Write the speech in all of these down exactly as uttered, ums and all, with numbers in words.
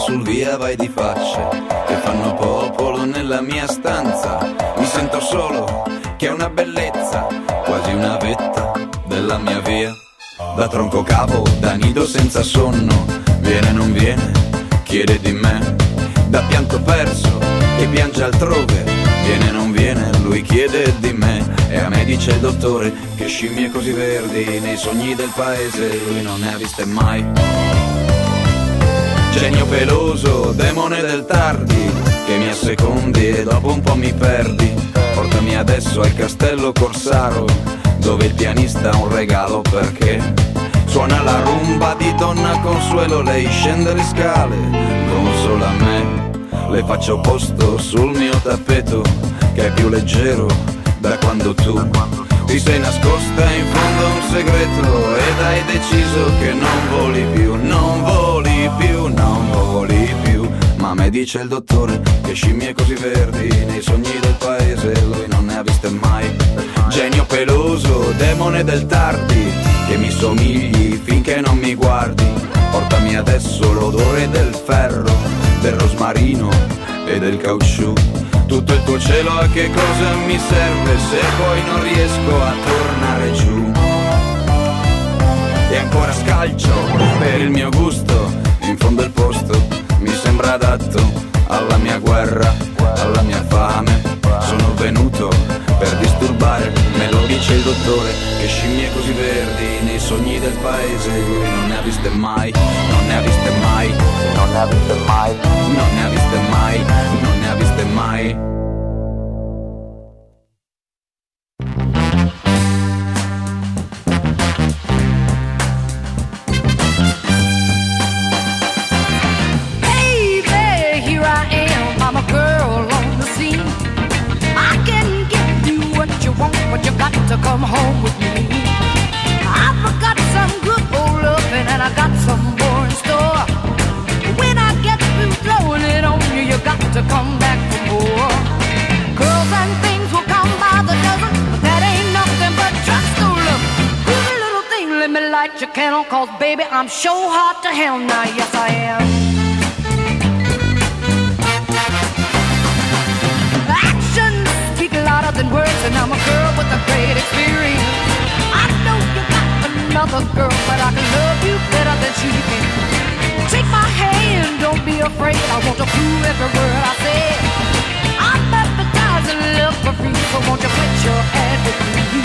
sul via vai di facce che fanno popolo nella mia stanza. Mi sento solo, che è una bellezza, quasi una vetta della mia via. Da tronco cavo, da nido senza sonno, viene non viene, chiede di me. Da pianto perso, che piange altrove, viene non viene, lui chiede di me. E a me dice il dottore che scimmie così verdi nei sogni del paese lui non ne ha viste mai. Genio peloso, demone del tardi, che mi assecondi e dopo un po' mi perdi. Portami adesso al castello Corsaro, dove il pianista ha un regalo perché suona la rumba di Donna Consuelo. Lei scende le scale, consola me, le faccio posto sul mio tappeto che è più leggero da quando tu ti sei nascosta in fondo a un segreto ed hai deciso che non voli più, non voli più, non voli più. Ma me dice il dottore che scimmie così verdi nei sogni del paese lui non ne ha viste mai. Genio peloso, demone del tardi, che mi somigli finché non mi guardi. Portami adesso l'odore del ferro, del rosmarino e del caucciù. Tutto il tuo cielo a che cosa mi serve se poi non riesco a tornare giù. E ancora scalcio per il mio gusto, in fondo il posto mi sembra adatto alla mia guerra, alla mia fame. Sono venuto per disturbare, me lo dice il dottore che scimmie così verdi nei sogni del paese lui non ne ha viste mai, non ne ha viste mai, non ne ha viste mai, non ne ha viste mai, non ne ha viste mai. But you got to come home with me. I've got some good old loving and I got some more in store. When I get through blowing it on you, you got to come back for more. Girls and things will come by the dozen, but that ain't nothing but drugstore love. Groovy little thing, let me light your candle, cause baby I'm sure hot to hell now, yes I am. Louder than words, and I'm a girl with a great experience. I know you got another girl, but I can love you better than she can. Take my hand, don't be afraid. I want to prove every word I say. I'm advertising love for free, so won't you put your ad with me?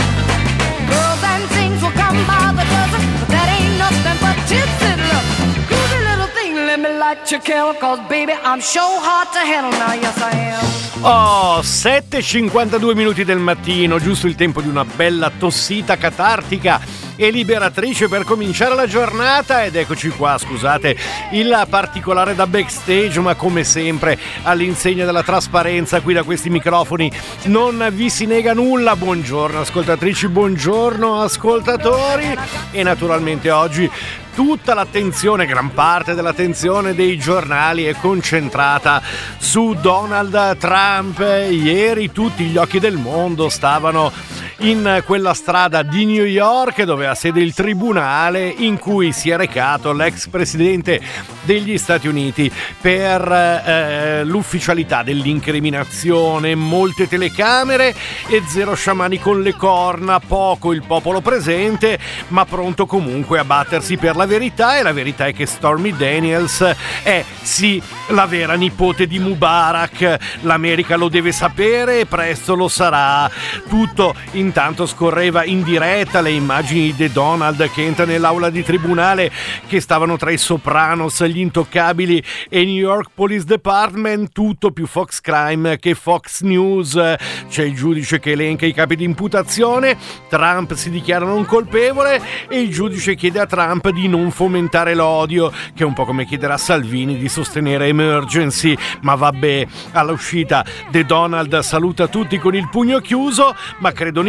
Girls and things will come by the dozen, but that ain't nothing but tips and love. Groovy little thing, let me light your candle, cause baby I'm sure hot to handle now, yes I am. Oh, sette e cinquantadue minuti del mattino, giusto il tempo di una bella tossita catartica e liberatrice per cominciare la giornata. Ed eccoci qua, scusate il particolare da backstage, ma come sempre all'insegna della trasparenza qui da questi microfoni non vi si nega nulla. Buongiorno ascoltatrici, buongiorno ascoltatori, e naturalmente oggi tutta l'attenzione, gran parte dell'attenzione dei giornali è concentrata su Donald Trump. Ieri tutti gli occhi del mondo stavano in quella strada di New York dove ha sede il tribunale in cui si è recato l'ex presidente degli Stati Uniti per eh, l'ufficialità dell'incriminazione. Molte telecamere e zero sciamani con le corna, poco il popolo presente, ma pronto comunque a battersi per la verità. E la verità è che Stormy Daniels è sì la vera nipote di Mubarak. L'America lo deve sapere e presto lo sarà. Tutto intanto scorreva in diretta le immagini di Donald che entra nell'aula di tribunale, che stavano tra i Sopranos, gli Intoccabili e New York Police Department, tutto più Fox Crime che Fox News. C'è il giudice che elenca i capi di imputazione, Trump si dichiara non colpevole e il giudice chiede a Trump di non fomentare l'odio, che è un po' come chiedere a Salvini di sostenere Emergency. Ma vabbè, all'uscita De Donald saluta tutti con il pugno chiuso, ma credo un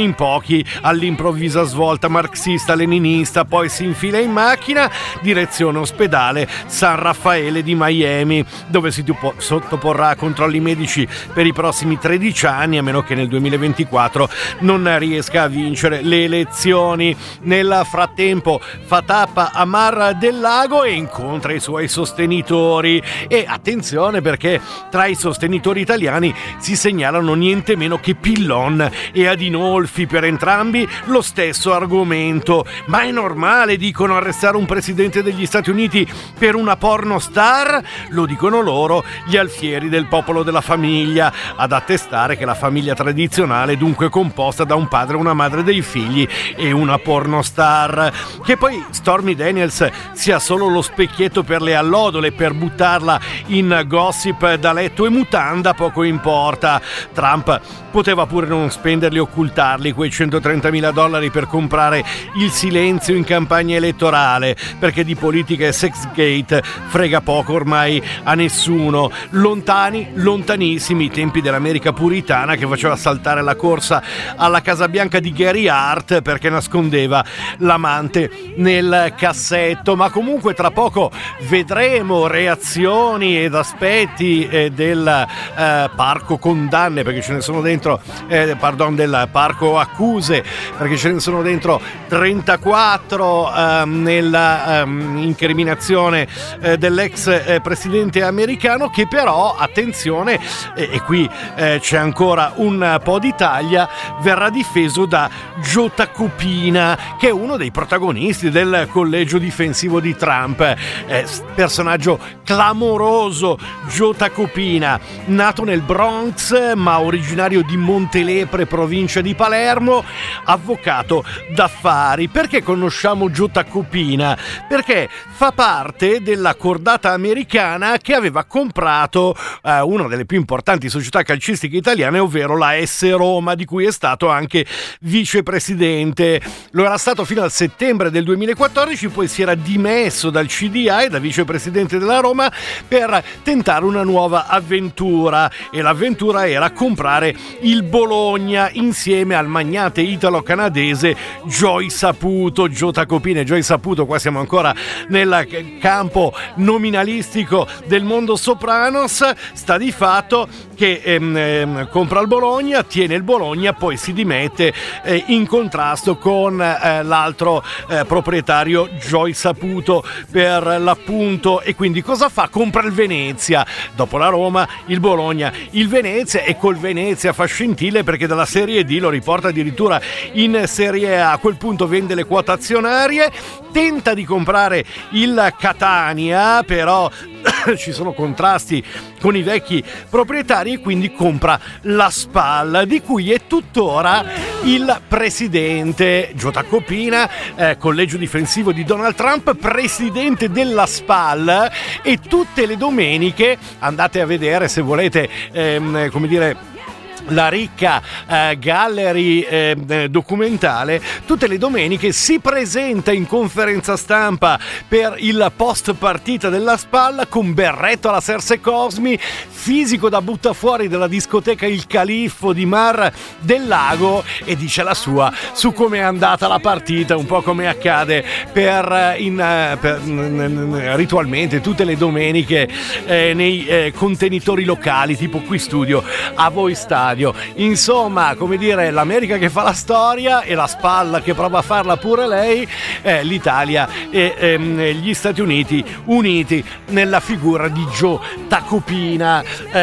in pochi all'improvvisa svolta marxista-leninista, poi si infila in macchina direzione ospedale San Raffaele di Miami, dove si sottoporrà a controlli medici per i prossimi tredici anni, a meno che nel duemilaventiquattro non riesca a vincere le elezioni. Nel frattempo fa tappa a Mar del Lago e incontra i suoi sostenitori, e attenzione perché tra i sostenitori italiani si segnalano niente meno che Pillon e Adinolfi, per entrambi lo stesso argomento. Ma è normale, dicono, arrestare un presidente degli Stati Uniti per una pornostar? Lo dicono loro, gli alfieri del popolo della famiglia, ad attestare che la famiglia tradizionale è dunque composta da un padre, una madre, dei figli e una pornostar. Che poi Stormy Daniels sia solo lo specchietto per le allodole, per buttarla in gossip da letto e mutanda, poco importa. Trump poteva pure non spenderli, occultarli quei centotrentamila dollari per comprare il silenzio in campagna elettorale, perché di politica e Sexgate frega poco ormai a nessuno. Lontani, lontanissimi i tempi dell'America puritana che faceva saltare la corsa alla Casa Bianca di Gary Hart perché nascondeva l'amante nel cassetto. Ma comunque tra poco vedremo reazioni ed aspetti eh, del eh, parco condanne, perché ce ne sono dentro eh, pardon del parco accuse, perché ce ne sono dentro trentaquattro eh, nella eh, incriminazione eh, dell'ex eh, presidente americano, che però, attenzione, eh, e qui eh, c'è ancora un po' di taglia, verrà difeso da Joe Tacopina, che è uno dei protagonisti del collegio difensivo di Trump. Eh, personaggio clamoroso, Joe Tacopina, nato nel Bronx ma originario di Montelepre, provincia di Palermo, avvocato d'affari. Perché conosciamo Joe Tacopina? Perché fa parte della cordata americana che aveva comprato eh, una delle più importanti società calcistiche italiane, ovvero la S Roma, di cui è stato anche vicepresidente. Lo era stato fino al settembre del duemilaquattordici, poi si era dimesso dal C D I, da vicepresidente della Roma, per tentare una nuova avventura, e l'avventura era comprare il Bologna insieme al magnate italo-canadese Joey Saputo. Joe Tacopina e Joey Saputo, qua siamo ancora nel campo nominalistico del mondo Sopranos. Sta di fatto che ehm, ehm, compra il Bologna, tiene il Bologna, poi si dimette eh, in contrasto con eh, l'altro eh, proprietario, Joey Saputo per l'appunto, e quindi cosa fa? Compra il Venezia. Dopo la Roma, il Bologna, il Venezia, e col Venezia fa scintille perché dalla Serie D lo riporta addirittura in Serie A. A quel punto vende le quote azionarie, tenta di comprare il Catania, però ci sono contrasti con i vecchi proprietari, e quindi compra la Spal, di cui è tuttora il presidente. Joe Tacopina, eh, collegio difensivo di Donald Trump, presidente della Spal, e tutte le domeniche andate a vedere, se volete, ehm, come dire, la ricca eh, gallery eh, documentale. Tutte le domeniche si presenta in conferenza stampa per il post partita della Spalla con berretto alla Serse Cosmi, fisico da butta fuori della discoteca Il Califfo di Mar del Lago, e dice la sua su come è andata la partita, un po' come accade per, in, per ritualmente tutte le domeniche eh, nei eh, contenitori locali, tipo Qui Studio, A Voi Stadio. Insomma, come dire, l'America che fa la storia e la Spalla che prova a farla pure lei, eh, l'Italia e ehm, gli Stati Uniti uniti nella figura di Joe Tacopina.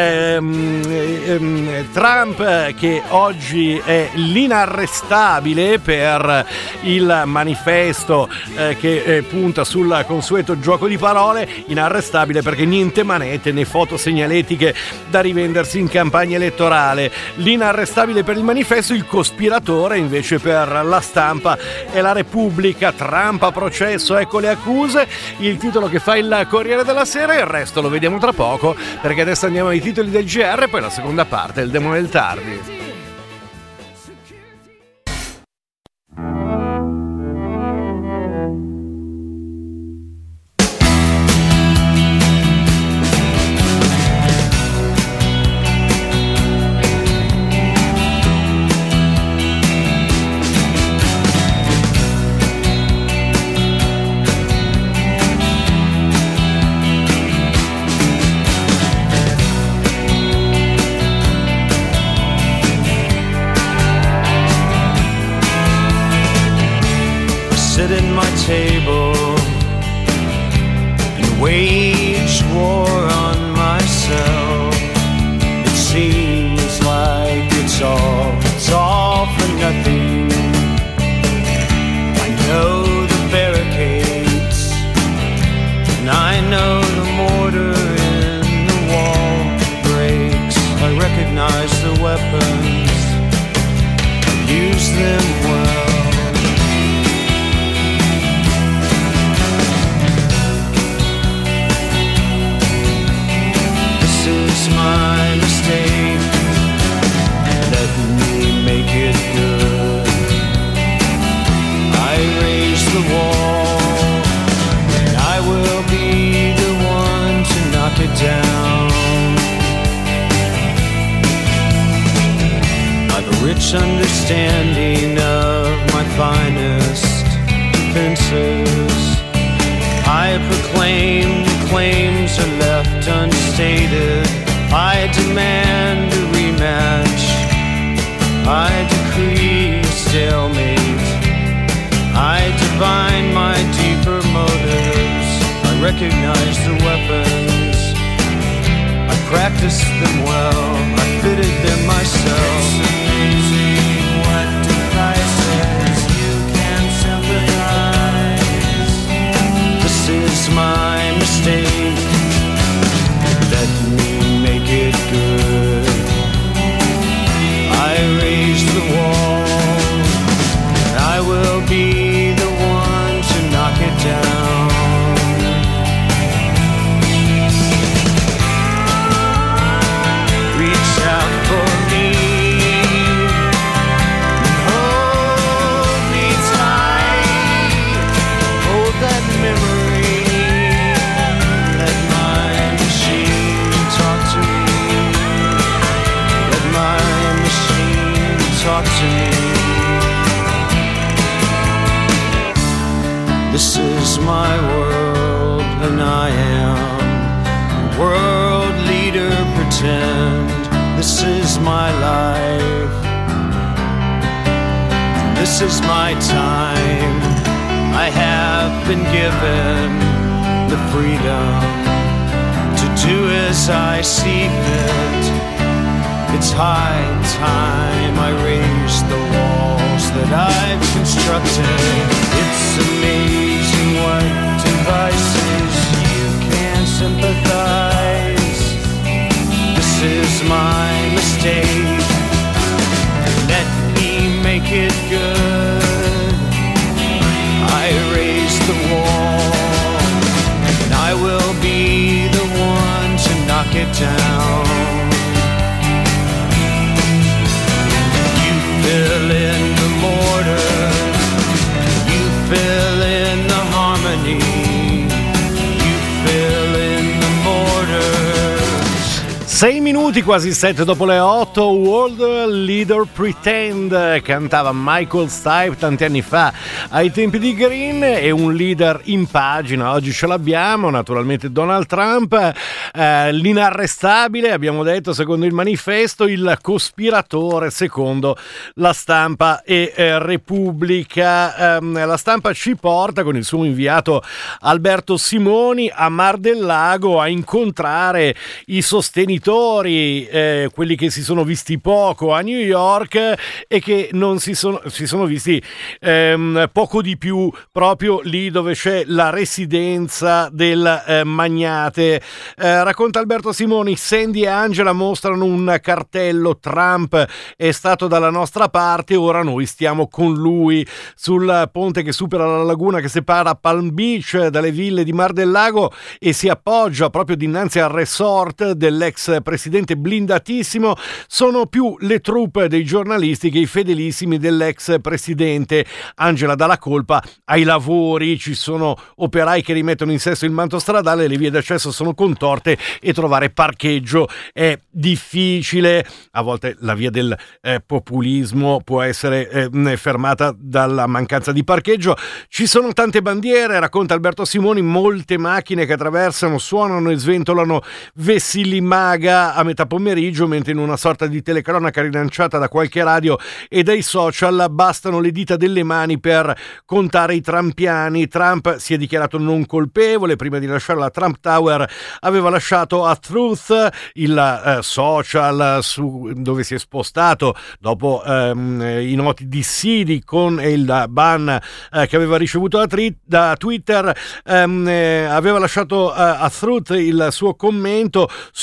ehm, ehm, Trump, che oggi è l'inarrestabile per il manifesto eh, che eh, punta sul consueto gioco di parole, inarrestabile perché niente manette né foto segnaletiche da rivendersi in campagna elettorale. L'inarrestabile per il manifesto, il cospiratore invece per la Stampa e la Repubblica. Trump a processo, ecco le accuse, il titolo che fa il Corriere della Sera, e il resto lo vediamo tra poco, perché adesso andiamo ai titoli del G R e poi la seconda parte, il Demone del Tardi. is my mistake. Let me make it good. I raise the wall, and I will be the one to knock it down. I've a rich understanding of my finest defenses. I proclaim the claims are left unstated. I demand a rematch. I decree a stalemate. I divine my deeper motives. I recognize the weapons. I practiced them well. I fitted them myself. It's amazing what devices you can sympathize. This is my mistake. Let me make it good. I raise the wall. I will be the one to knock it down. Reach out for me. Hold me tight. Hold that memory. Let my machine talk to me. Let my machine talk to me. This is my world, and I am a world leader. Pretend this is my life. This is my time. I have been given the freedom to do as I see fit. It's high time I raise the walls that I've constructed. It's amazing what devices you can sympathize. This is my mistake. Let me make it good. I raise the wall, and I will be the one to knock it down. You fill in the mortar, you fill in the harmony, you fill in the mortar. Sei minuti, quasi sette dopo le otto. World Leader Pretend, cantava Michael Stipe tanti anni fa ai tempi di Green. È un leader in pagina, oggi ce l'abbiamo, naturalmente Donald Trump, eh, l'inarrestabile, abbiamo detto secondo il manifesto, il cospiratore secondo la Stampa e eh, Repubblica. Eh, la Stampa ci porta con il suo inviato Alberto Simoni a Mar del Lago a incontrare i sostenitori, Eh, quelli che si sono visti poco a New York e che non si sono, si sono visti ehm, poco di più proprio lì dove c'è la residenza del eh, magnate. Eh, racconta Alberto Simoni, Sandy e Angela mostrano un cartello: Trump è stato dalla nostra parte, ora noi stiamo con lui. Sul ponte che supera la laguna che separa Palm Beach dalle ville di Mar del Lago e si appoggia proprio dinanzi al resort dell'ex presidente blindatissimo, sono più le troupe dei giornalisti che i fedelissimi dell'ex presidente. Angela dà la colpa ai lavori, ci sono operai che rimettono in sesto il manto stradale, le vie d'accesso sono contorte e trovare parcheggio è difficile. A volte la via del eh, populismo può essere eh, fermata dalla mancanza di parcheggio. Ci sono tante bandiere, racconta Alberto Simoni, molte macchine che attraversano, suonano e sventolano vessilli maga a metà pomeriggio, mentre in una sorta di telecronaca rilanciata da qualche radio e dai social bastano le dita delle mani per contare i trampiani. Trump si è dichiarato non colpevole. Prima di lasciare la Trump Tower aveva lasciato a Truth, il eh, social su, dove si è spostato dopo ehm, i noti dissidi con il ban eh, che aveva ricevuto da, tri- da Twitter. Ehm, eh, aveva lasciato eh, a Truth il suo commento surreale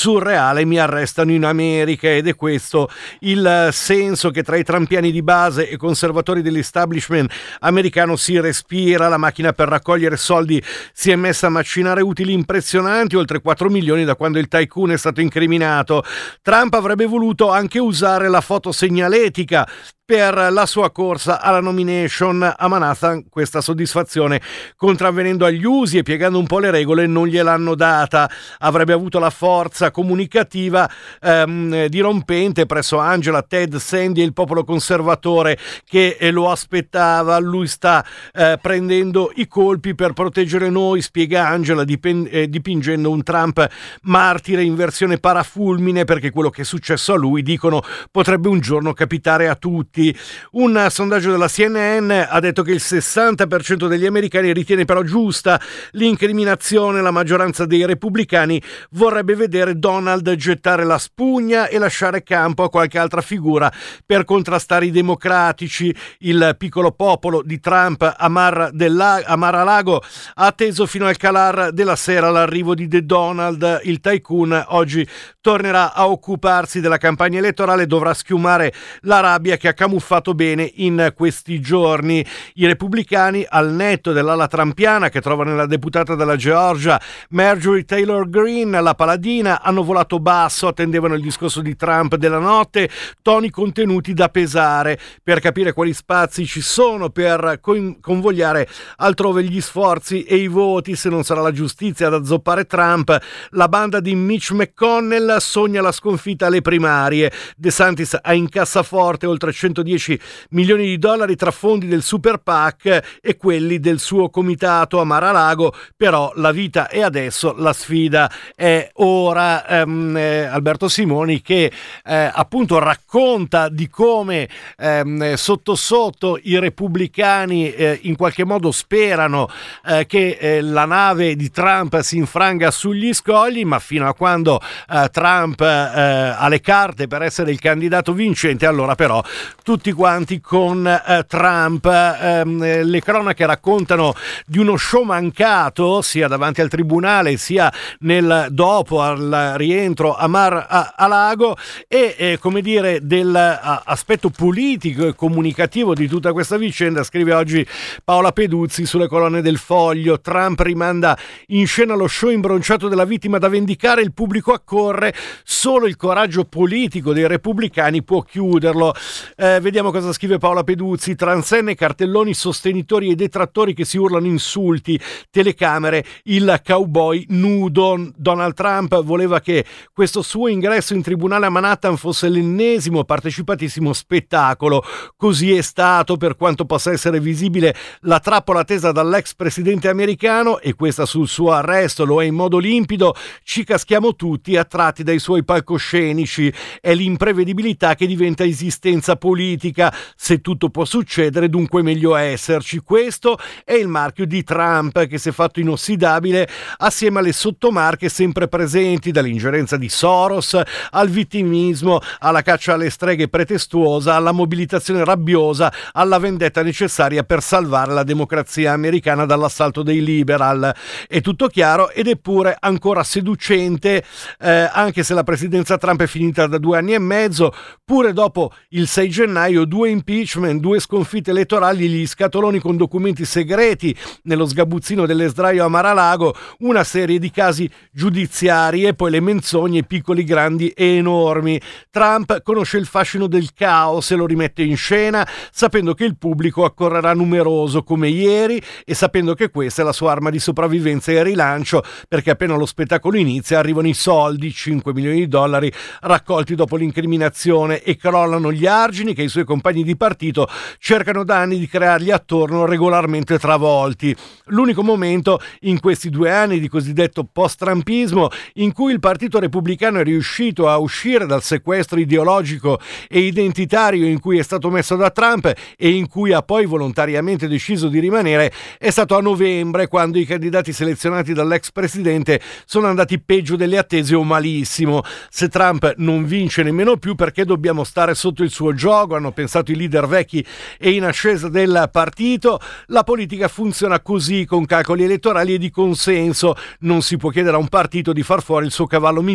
legale mi arrestano in America, ed è questo il senso che tra i trampiani di base e conservatori dell'establishment americano si respira. La macchina per raccogliere soldi si è messa a macinare utili impressionanti, oltre quattro milioni da quando il tycoon è stato incriminato. Trump avrebbe voluto anche usare la foto segnaletica per la sua corsa alla nomination a Manhattan. Questa soddisfazione, contravvenendo agli usi e piegando un po' le regole, non gliel'hanno data. Avrebbe avuto la forza comunicativa ehm, dirompente presso Angela, Ted, Sandy e il popolo conservatore che eh, lo aspettava. Lui sta eh, prendendo i colpi per proteggere noi, spiega Angela, dipen- eh, dipingendo un Trump martire in versione parafulmine, perché quello che è successo a lui, dicono, potrebbe un giorno capitare a tutti. Un sondaggio della C N N ha detto che il sessanta per cento degli americani ritiene però giusta l'incriminazione. La maggioranza dei repubblicani vorrebbe vedere Donald gettare la spugna e lasciare campo a qualche altra figura per contrastare i democratici. Il piccolo popolo di Trump a Mar del La- a Mar-a-Lago ha atteso fino al calar della sera l'arrivo di The Donald. Il tycoon oggi tornerà a occuparsi della campagna elettorale e dovrà schiumare la rabbia che ha camuffato bene in questi giorni. I repubblicani, al netto dell'ala trampiana che trova nella deputata della Georgia Marjorie Taylor Greene, la paladina, hanno volato basso, attendevano il discorso di Trump della notte, toni contenuti da pesare per capire quali spazi ci sono per con- convogliare altrove gli sforzi e i voti. Se non sarà la giustizia ad azzoppare Trump, la banda di Mitch McConnell sogna la sconfitta alle primarie. DeSantis ha in cassaforte oltre centodieci milioni di dollari tra fondi del Super PAC e quelli del suo comitato a Mar-a-Lago, però la vita è adesso, la sfida è ora. Ehm, eh, Alberto Simoni che eh, appunto racconta di come ehm, sotto sotto i repubblicani eh, in qualche modo sperano eh, che eh, la nave di Trump si infranga sugli scogli, ma fino a quando eh, Trump eh, ha le carte per essere il candidato vincente, allora però tutti quanti con eh, Trump. Eh, le cronache raccontano di uno show mancato sia davanti al tribunale sia nel dopo al rientro a Mar-a-Lago e eh, come dire dell'aspetto politico e comunicativo di tutta questa vicenda. Scrive oggi Paola Peduzzi sulle colonne del Foglio: Trump rimanda in scena lo show imbronciato della vittima da vendicare, il pubblico accorre, solo il coraggio politico dei repubblicani può chiuderlo. Eh, vediamo cosa scrive Paola Peduzzi: transenne, cartelloni, sostenitori e detrattori che si urlano insulti, telecamere, il cowboy nudo. Donald Trump voleva che questo suo ingresso in tribunale a Manhattan fosse l'ennesimo partecipatissimo spettacolo. Così è stato, per quanto possa essere visibile la trappola tesa dall'ex presidente americano, e questa sul suo arresto lo è in modo limpido, ci caschiamo tutti attratti dai suoi palcoscenici. È l'imprevedibilità che diventa esistenza politica. Se tutto può succedere, dunque meglio esserci. Questo è il marchio di Trump, che si è fatto inossidabile assieme alle sottomarche sempre presenti, dall'ingerenza di Soros al vittimismo, alla caccia alle streghe pretestuosa, alla mobilitazione rabbiosa, alla vendetta necessaria per salvare la democrazia americana dall'assalto dei liberal. È tutto chiaro ed eppure ancora seducente, eh, anche se la presidenza Trump è finita da due anni e mezzo. Pure dopo il sei gennaio, due impeachment, due sconfitte elettorali, gli scatoloni con documenti segreti nello sgabuzzino dell'Esdraio a Mar-a-Lago, una serie di casi giudiziari e poi le menzogne piccoli, grandi e enormi. Trump conosce il fascino del caos e lo rimette in scena, sapendo che il pubblico accorrerà numeroso come ieri e sapendo che questa è la sua arma di sopravvivenza e rilancio, perché appena lo spettacolo inizia arrivano i soldi, cinque milioni di dollari raccolti dopo l'incriminazione, e crollano gli argini che i suoi compagni di partito cercano da anni di creargli attorno, regolarmente travolti. L'unico momento in questi due anni di cosiddetto post-trumpismo in cui il partito repubblicano è riuscito a uscire dal sequestro ideologico e identitario in cui è stato messo da Trump e in cui ha poi volontariamente deciso di rimanere è stato a novembre, quando i candidati selezionati dall'ex presidente sono andati peggio delle attese o malissimo. Se Trump non vince nemmeno più, perché dobbiamo stare sotto il suo gioco, hanno pensato i leader vecchi e in ascesa del partito. La politica funziona così, con calcoli elettorali e di consenso. Non si può chiedere a un partito di far fuori il suo cavallo migliore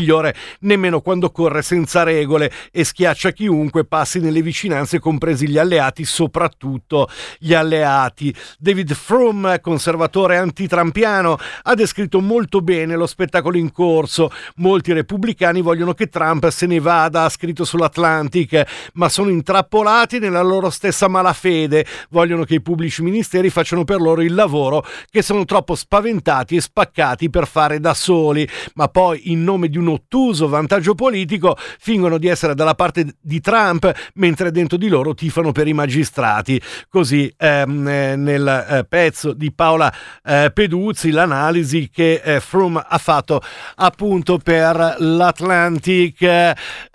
migliore nemmeno quando corre senza regole e schiaccia chiunque passi nelle vicinanze, compresi gli alleati, soprattutto gli alleati. David Frum, conservatore antitrampiano, ha descritto molto bene lo spettacolo in corso. Molti repubblicani vogliono che Trump se ne vada, ha scritto sull'Atlantic, ma sono intrappolati nella loro stessa malafede. Vogliono che i pubblici ministeri facciano per loro il lavoro, che sono troppo spaventati e spaccati per fare da soli, ma poi in nome di un ottuso vantaggio politico fingono di essere dalla parte di Trump mentre dentro di loro tifano per i magistrati. Così ehm, eh, nel eh, pezzo di Paola eh, Peduzzi l'analisi che eh, Frum ha fatto appunto per l'Atlantic. Eh,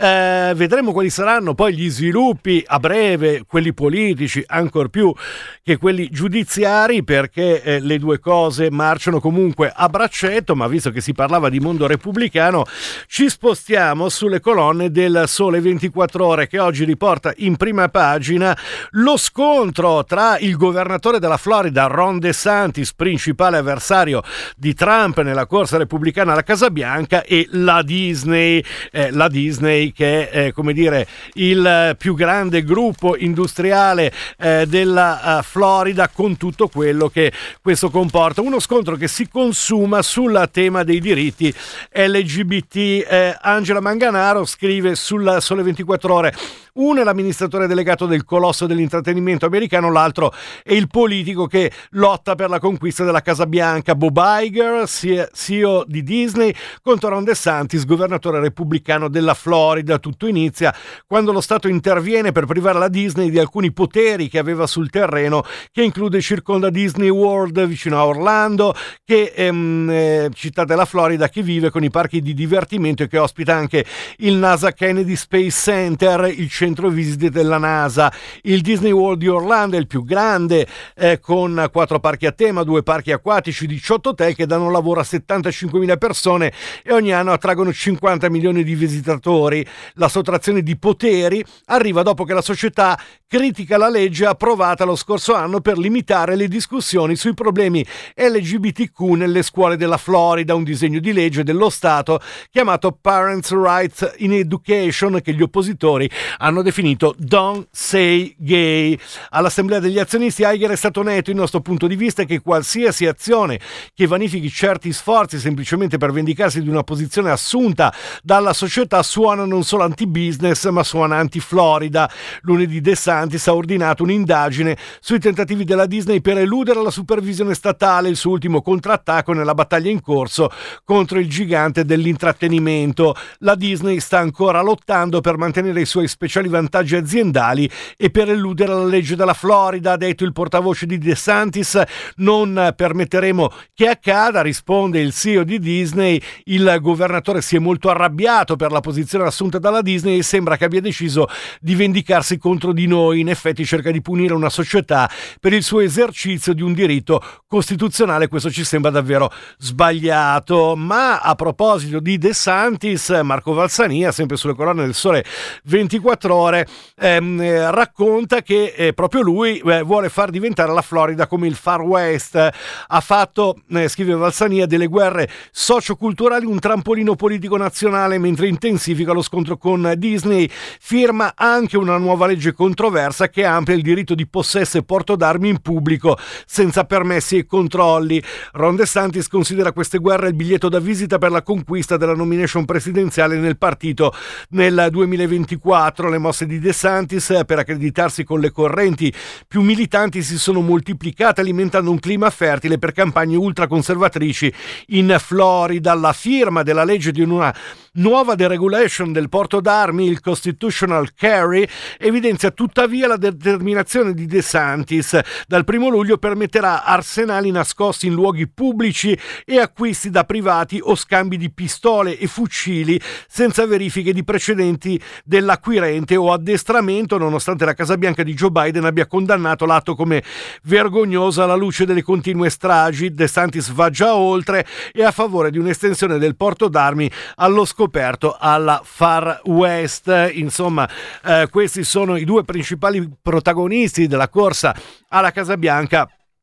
vedremo quali saranno poi gli sviluppi a breve, quelli politici ancor più che quelli giudiziari, perché eh, le due cose marciano comunque a braccetto, ma visto che si parlava di mondo repubblicano ci spostiamo sulle colonne del Sole ventiquattro Ore, che oggi riporta in prima pagina lo scontro tra il governatore della Florida Ron DeSantis, principale avversario di Trump nella corsa repubblicana alla Casa Bianca, e la Disney, eh, la Disney che è eh, come dire il più grande gruppo industriale eh, della uh, Florida, con tutto quello che questo comporta. Uno scontro che si consuma sul tema dei diritti L G B T. Eh, Angela Manganaro scrive sul Sole ventiquattro Ore: uno è l'amministratore delegato del colosso dell'intrattenimento americano, l'altro è il politico che lotta per la conquista della Casa Bianca. Bob Iger, C E O di Disney, contro Ron DeSantis, governatore repubblicano della Florida. Tutto inizia quando lo Stato interviene per privare la Disney di alcuni poteri che aveva sul terreno, che include e circonda Disney World vicino a Orlando, che ehm, è città della Florida che vive con i parchi di divertimento e che ospita anche il NASA Kennedy Space Center, il centro visite della NASA. Il Disney World di Orlando è il più grande, eh, con quattro parchi a tema, due parchi acquatici, diciotto hotel che danno lavoro a settantacinquemila persone e ogni anno attraggono cinquanta milioni di visitatori. La sottrazione di poteri arriva dopo che la società critica la legge approvata lo scorso anno per limitare le discussioni sui problemi L G B T Q nelle scuole della Florida, un disegno di legge dello Stato chiamato Parents' Rights in Education, che gli oppositori hanno definito Don't Say Gay. All'assemblea degli azionisti Iger è stato netto: il nostro punto di vista è che qualsiasi azione che vanifichi certi sforzi semplicemente per vendicarsi di una posizione assunta dalla società suona non solo anti-business ma suona anti-Florida. Lunedì DeSantis ha ordinato un'indagine sui tentativi della Disney per eludere la supervisione statale, il suo ultimo contrattacco nella battaglia in corso contro il gigante dell'intrattenimento. La Disney sta ancora lottando per mantenere i suoi speciali vantaggi aziendali e per eludere la legge della Florida, ha detto il portavoce di DeSantis. Non permetteremo che accada, risponde il C E O di Disney. Il governatore si è molto arrabbiato per la posizione assunta dalla Disney e sembra che abbia deciso di vendicarsi contro di noi. In effetti cerca di punire una società per il suo esercizio di un diritto costituzionale. Questo ci sembra davvero sbagliato. Ma a proposito di DeSantis, Marco Valsania, sempre sulle colonne del Sole ventiquattro Ore, ehm, eh, racconta che eh, proprio lui eh, vuole far diventare la Florida come il Far West. Ha fatto, eh, scrive Valsania, delle guerre socioculturali un trampolino politico nazionale, mentre intensifica lo scontro con Disney. Firma anche una nuova legge controversa che amplia il diritto di possesso e porto d'armi in pubblico senza permessi e controlli. Ron DeSantis considera queste guerre il biglietto da visita per la conquista della nomination presidenziale nel partito nel duemilaventiquattro. Le mosse di DeSantis per accreditarsi con le correnti più militanti si sono moltiplicate, alimentando un clima fertile per campagne ultraconservatrici in Florida. La firma della legge di una nuova deregulation del porto d'armi, il Constitutional Carry, evidenzia tuttavia la determinazione di DeSantis. Dal primo luglio permetterà arsenali nascosti in luoghi pubblici e acquisti da privati o scambi di pistole e fucili senza verifiche di precedenti dell'acquirente o addestramento, nonostante la Casa Bianca di Joe Biden abbia condannato l'atto come vergognoso alla luce delle continue stragi. DeSantis va già oltre e a favore di un'estensione del porto d'armi allo scoperto alla Far West. Insomma, eh, questi sono i due principali protagonisti della corsa alla Casa Bianca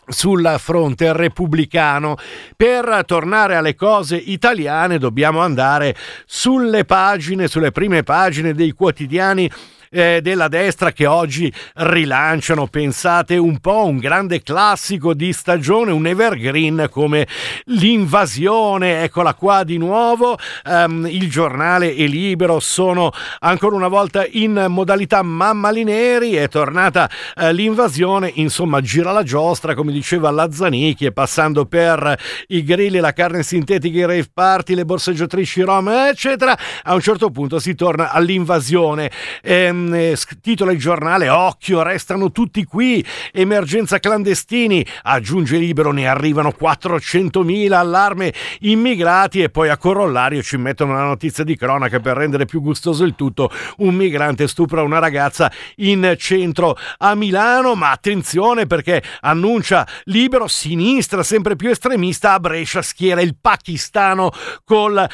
sul fronte repubblicano. Per tornare alle cose italiane dobbiamo andare sulle pagine, sulle prime pagine dei quotidiani Eh, della destra che oggi rilanciano, pensate un po', un grande classico di stagione, un evergreen come L'invasione. Eccola qua di nuovo. Um, il Giornale e Libero sono ancora una volta in modalità mammalineri. È tornata uh, L'Invasione, insomma gira la giostra, come diceva Lazzanicchi, e passando per i grilli, la carne sintetica, i rave party, le borseggiatrici rom, eccetera, a un certo punto si torna all'invasione. ehm, Titola il Giornale: occhio, restano tutti qui, emergenza clandestini. Aggiunge Libero: ne arrivano quattrocentomila, allarme immigrati. E poi a corollario ci mettono una notizia di cronaca per rendere più gustoso il tutto: un migrante stupra una ragazza in centro a Milano. Ma attenzione, perché annuncia Libero, sinistra sempre più estremista a Brescia schiera il pakistano col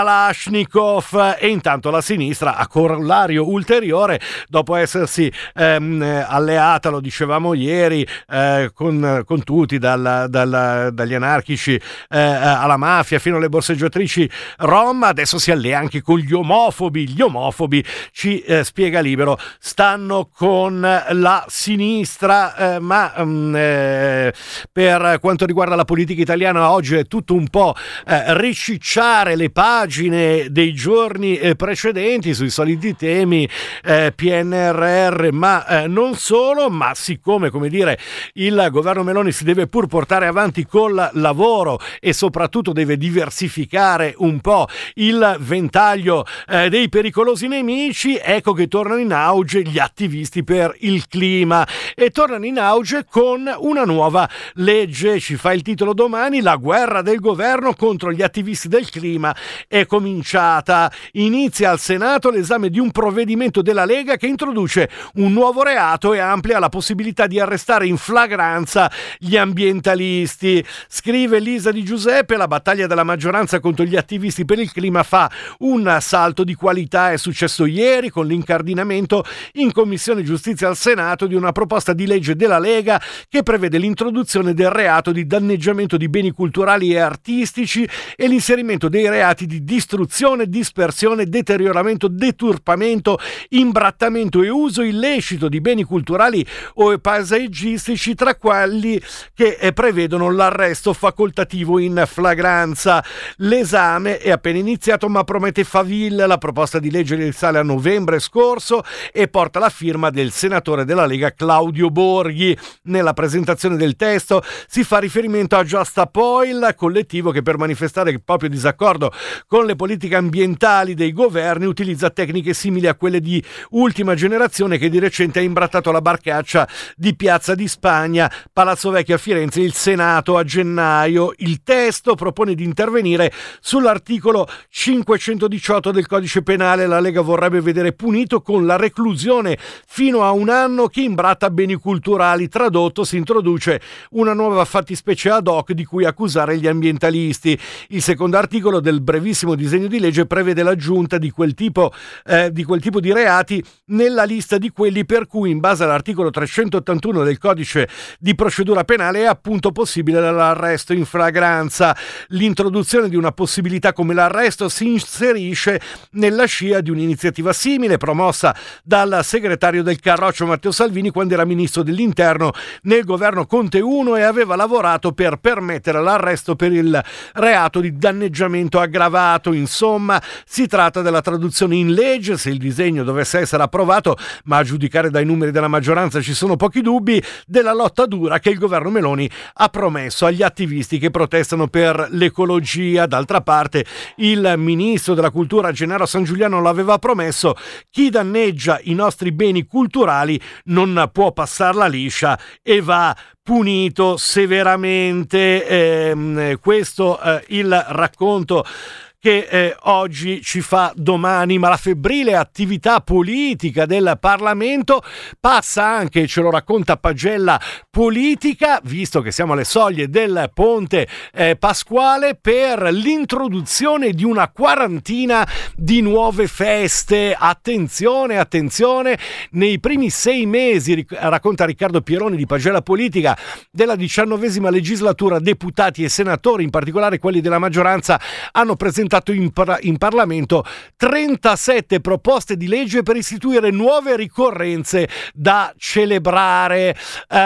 Kalashnikov. E intanto la sinistra, a corollario ulteriore, dopo essersi ehm, alleata, lo dicevamo ieri, eh, con, con tutti, dalla, dalla, dagli anarchici eh, alla mafia fino alle borseggiatrici rom, adesso si allea anche con gli omofobi. Gli omofobi, ci eh, spiega Libero, stanno con la sinistra, eh, ma um, eh, per quanto riguarda la politica italiana oggi è tutto un po' eh, ricicciare le pagine dei giorni eh, precedenti sui soliti temi, eh, P N R R, ma eh, non solo. Ma siccome, come dire, il governo Meloni si deve pur portare avanti col lavoro e soprattutto deve diversificare un po' il ventaglio eh, dei pericolosi nemici, ecco che tornano in auge gli attivisti per il clima, e tornano in auge con una nuova legge. Ci fa il titolo domani: la guerra del governo contro gli attivisti del clima è cominciata. Inizia al Senato l'esame di un provvedimento della Lega che introduce un nuovo reato e amplia la possibilità di arrestare in flagranza gli ambientalisti. Scrive Lisa Di Giuseppe: la battaglia della maggioranza contro gli attivisti per il clima fa un salto di qualità. È successo ieri con l'incardinamento in Commissione Giustizia al Senato di una proposta di legge della Lega che prevede l'introduzione del reato di danneggiamento di beni culturali e artistici e l'inserimento dei reati di distruzione, dispersione, deterioramento, deturpamento, imbrattamento e uso illecito di beni culturali o paesaggistici, tra quelli che eh, prevedono l'arresto facoltativo in flagranza. L'esame è appena iniziato, ma promette faville. La proposta di legge risale a novembre scorso e porta la firma del senatore della Lega Claudio Borghi. Nella presentazione del testo si fa riferimento a Just Stop Oil, collettivo che per manifestare il proprio disaccordo con le politiche ambientali dei governi utilizza tecniche simili a quelle di Ultima Generazione, che di recente ha imbrattato la barcaccia di Piazza di Spagna, Palazzo Vecchio a Firenze, il Senato a gennaio. Il testo propone di intervenire sull'articolo cinquecentodiciotto del Codice Penale. La Lega vorrebbe vedere punito con la reclusione fino a un anno chi imbratta beni culturali. Tradotto, si introduce una nuova fattispecie ad hoc di cui accusare gli ambientalisti. Il secondo articolo del brevissimo disegno di legge prevede l'aggiunta di quel tipo eh, di quel tipo di reati nella lista di quelli per cui, in base all'articolo trecentottantuno del Codice di procedura penale, è appunto possibile l'arresto in flagranza. L'introduzione di una possibilità come l'arresto si inserisce nella scia di un'iniziativa simile promossa dal segretario del Carroccio Matteo Salvini quando era ministro dell'Interno nel governo Conte uno e aveva lavorato per permettere l'arresto per il reato di danneggiamento aggravato. Insomma, si tratta della traduzione in legge, se il disegno dovesse essere approvato, ma a giudicare dai numeri della maggioranza ci sono pochi dubbi, della lotta dura che il governo Meloni ha promesso agli attivisti che protestano per l'ecologia. D'altra parte, il ministro della cultura Gennaro San Giuliano l'aveva promesso: chi danneggia i nostri beni culturali non può passarla liscia e va punito severamente. Eh, questo eh, il racconto che eh, oggi ci fa domani, ma la febbrile attività politica del Parlamento passa anche, ce lo racconta Pagella Politica, visto che siamo alle soglie del ponte eh, pasquale, per l'introduzione di una quarantina di nuove feste. Attenzione, attenzione, nei primi sei mesi, racconta Riccardo Pieroni di Pagella Politica, della diciannovesima legislatura, deputati e senatori, in particolare quelli della maggioranza, hanno presentato in, par- in Parlamento trentasette proposte di legge per istituire nuove ricorrenze da celebrare.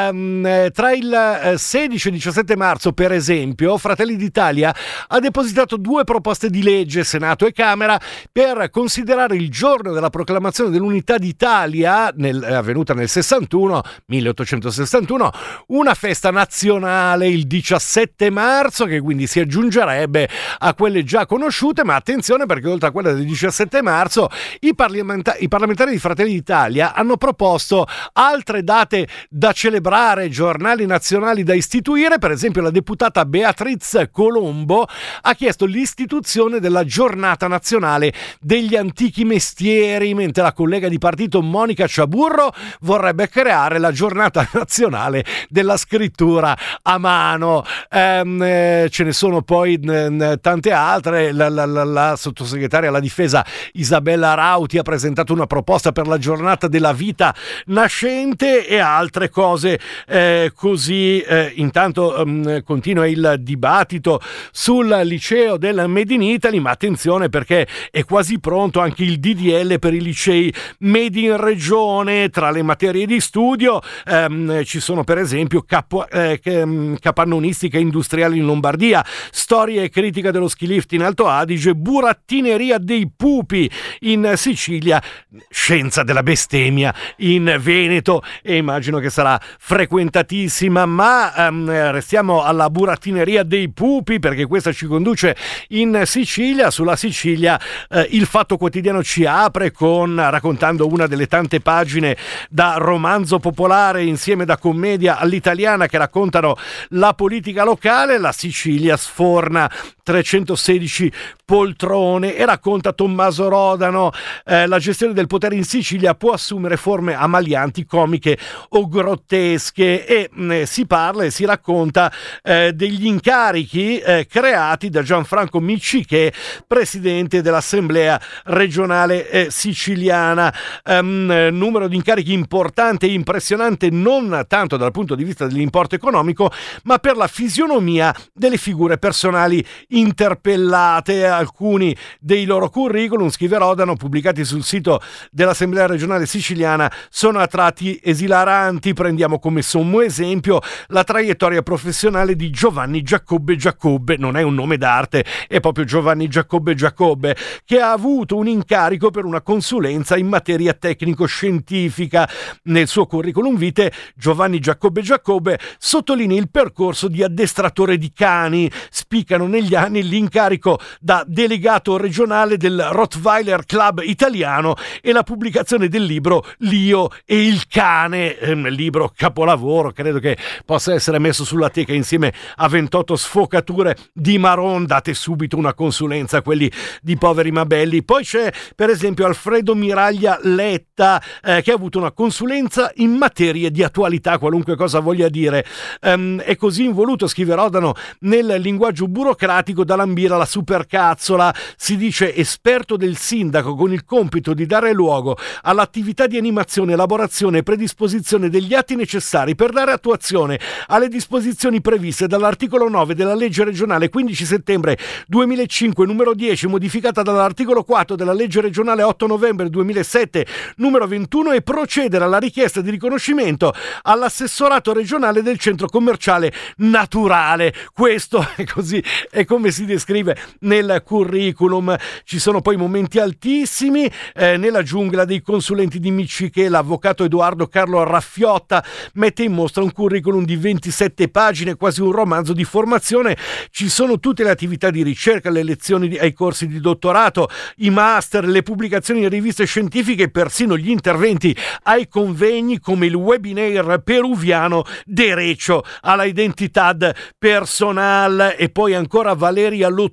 Um, tra il sedici e diciassette marzo, per esempio, Fratelli d'Italia ha depositato due proposte di legge, Senato e Camera, per considerare il giorno della proclamazione dell'Unità d'Italia, nel, avvenuta nel sessantuno, milleottocentosessantuno, una festa nazionale il diciassette marzo, che quindi si aggiungerebbe a quelle già conosciute. Ma attenzione, perché oltre a quella del diciassette marzo i, parlamenta- i parlamentari di Fratelli d'Italia hanno proposto altre date da celebrare, giornali nazionali da istituire. Per esempio la deputata Beatriz Colombo ha chiesto l'istituzione della giornata nazionale degli antichi mestieri, mentre la collega di partito Monica Ciaburro vorrebbe creare la giornata nazionale della scrittura a mano. Ehm, eh, ce ne sono poi eh, tante altre. La, la, la, la sottosegretaria alla difesa Isabella Rauti ha presentato una proposta per la giornata della vita nascente e altre cose eh, così. Eh, intanto um, continua il dibattito sul liceo del Made in Italy, ma attenzione, perché è quasi pronto anche il D D L per i licei Made in Regione. Tra le materie di studio ehm, ci sono per esempio capo, eh, capannonistica industriale in Lombardia, storia e critica dello ski lift in Alto Adige, burattineria dei pupi in Sicilia, scienza della bestemmia in Veneto, e immagino che sarà frequentatissima. Ma ehm, restiamo alla burattineria dei pupi, perché questa ci conduce in Sicilia. Sulla Sicilia eh, il Fatto Quotidiano ci apre con raccontando una delle tante pagine da romanzo popolare insieme da commedia all'italiana che raccontano la politica locale. La Sicilia sforna trecentosedici poltrone e racconta Tommaso Rodano. Eh, la gestione del potere in Sicilia può assumere forme amalianti, comiche o grottesche, e eh, si parla e si racconta eh, degli incarichi eh, creati da Gianfranco Miccichè, presidente dell'Assemblea regionale eh, siciliana. Um, numero di incarichi importante e impressionante, non tanto dal punto di vista dell'importo economico, ma per la fisionomia delle figure personali interpellate. Alcuni dei loro curriculum, scrive Rodano, pubblicati sul sito dell'Assemblea regionale siciliana, sono a tratti esilaranti. Prendiamo come sommo esempio la traiettoria professionale di Giovanni Giacobbe Giacobbe, non è un nome d'arte, è proprio Giovanni Giacobbe Giacobbe, che ha avuto un incarico per una consulenza in materia tecnico-scientifica. Nel suo curriculum vitae Giovanni Giacobbe Giacobbe sottolinea il percorso di addestratore di cani. Spiccano negli anni l'incarico da delegato regionale del Rottweiler Club italiano e la pubblicazione del libro Lio e il cane, un libro capolavoro, credo che possa essere messo sulla teca insieme a ventotto sfocature di Maron. Date subito una consulenza a quelli di Poveri ma Belli. Poi c'è per esempio Alfredo Miraglia Letta, eh, che ha avuto una consulenza in materie di attualità, qualunque cosa voglia dire. Um, è così involuto, scrive Rodano, nel linguaggio burocratico da lambire alla supercazzola. Si dice esperto del sindaco con il compito di dare luogo all'attività di animazione, elaborazione e predisposizione degli atti necessari per dare attuazione alle disposizioni previste dall'articolo nove della legge regionale quindici settembre duemilacinque numero dieci, modificata dall'articolo quattro della legge regionale otto novembre duemilasette numero ventuno, e procedere alla richiesta di riconoscimento all'assessorato regionale del centro commerciale Naturale. Questo è così, è come si descrive nel curriculum. Ci sono poi momenti altissimi eh, nella giungla dei consulenti di Miccichè. L'avvocato Edoardo Carlo Raffiotta mette in mostra un curriculum di ventisette pagine, quasi un romanzo di formazione. Ci sono tutte le attività di ricerca, le lezioni di, ai corsi di dottorato, i master, le pubblicazioni in riviste scientifiche e persino gli interventi ai convegni, come il webinar peruviano Derecho alla Identitad Personal. E poi ancora Valeria Lo Turco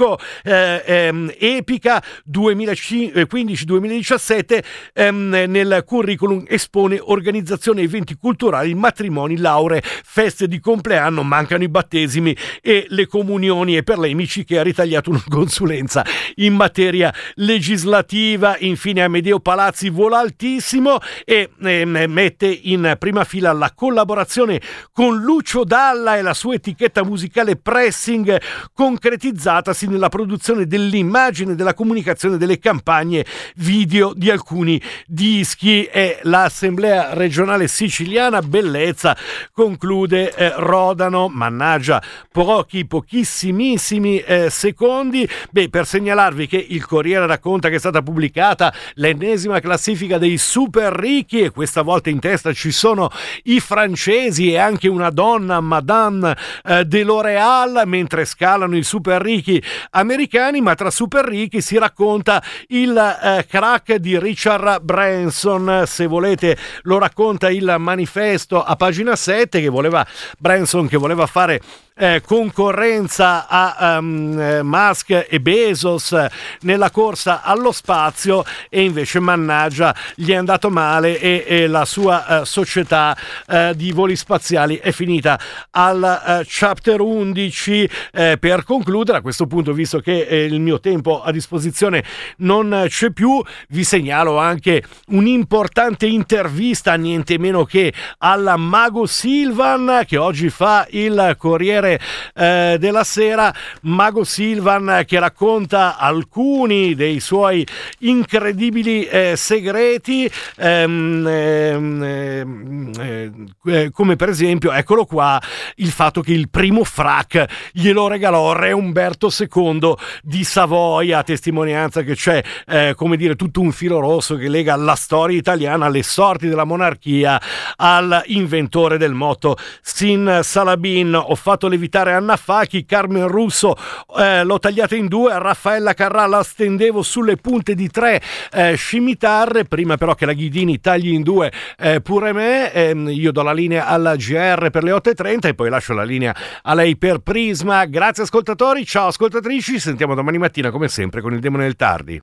disco, eh, ehm, epica duemilaquindici duemiladiciassette, ehm, nel curriculum espone organizzazione eventi culturali, matrimoni, lauree, feste di compleanno, mancano i battesimi e le comunioni, e per lei Miciche ha ritagliato una consulenza in materia legislativa. Infine Amedeo Palazzi vola altissimo e eh, mette in prima fila la collaborazione con Lucio Dalla e la sua etichetta musicale Pressing, concretizzatasi nella produzione dell'immagine, della comunicazione, delle campagne video di alcuni dischi. E l'Assemblea regionale siciliana, bellezza, conclude eh, Rodano, mannaggia, pochi pochissimissimi eh, secondi. Beh, per segnalarvi che il Corriere racconta che è stata pubblicata l'ennesima classifica dei super ricchi, e questa volta in testa ci sono i francesi e anche una donna, Madame eh, de L'Oréal, mentre scalano i super ricchi americani. Ma tra super ricchi si racconta il eh, crack di Richard Branson. Se volete lo racconta il Manifesto a pagina sette, che voleva Branson che voleva fare Eh, concorrenza a um, eh, Musk e Bezos eh, nella corsa allo spazio, e invece mannaggia gli è andato male e, e la sua eh, società eh, di voli spaziali è finita al eh, chapter undici. Eh, per concludere, a questo punto, visto che eh, il mio tempo a disposizione non c'è più, vi segnalo anche un'importante intervista, niente meno che alla Mago Silvan, che oggi fa il Corriere Eh, della Sera. Mago Silvan che racconta alcuni dei suoi incredibili eh, segreti, ehm, ehm, eh, come per esempio, eccolo qua, il fatto che il primo frac glielo regalò Re Umberto secondo di Savoia, a testimonianza che c'è eh, come dire tutto un filo rosso che lega la storia italiana, le sorti della monarchia, all'inventore del motto Sin Salabin. Ho fatto levitare Anna Fachi, Carmen Russo eh, l'ho tagliata in due, Raffaella Carrà la stendevo sulle punte di tre eh, scimitarre, prima però che la Ghidini tagli in due eh, pure me. eh, io do la linea alla G R per le otto e trenta e poi lascio la linea a lei per Prisma. Grazie ascoltatori, ciao ascoltatrici, ci sentiamo domani mattina come sempre con il Demone del Tardi.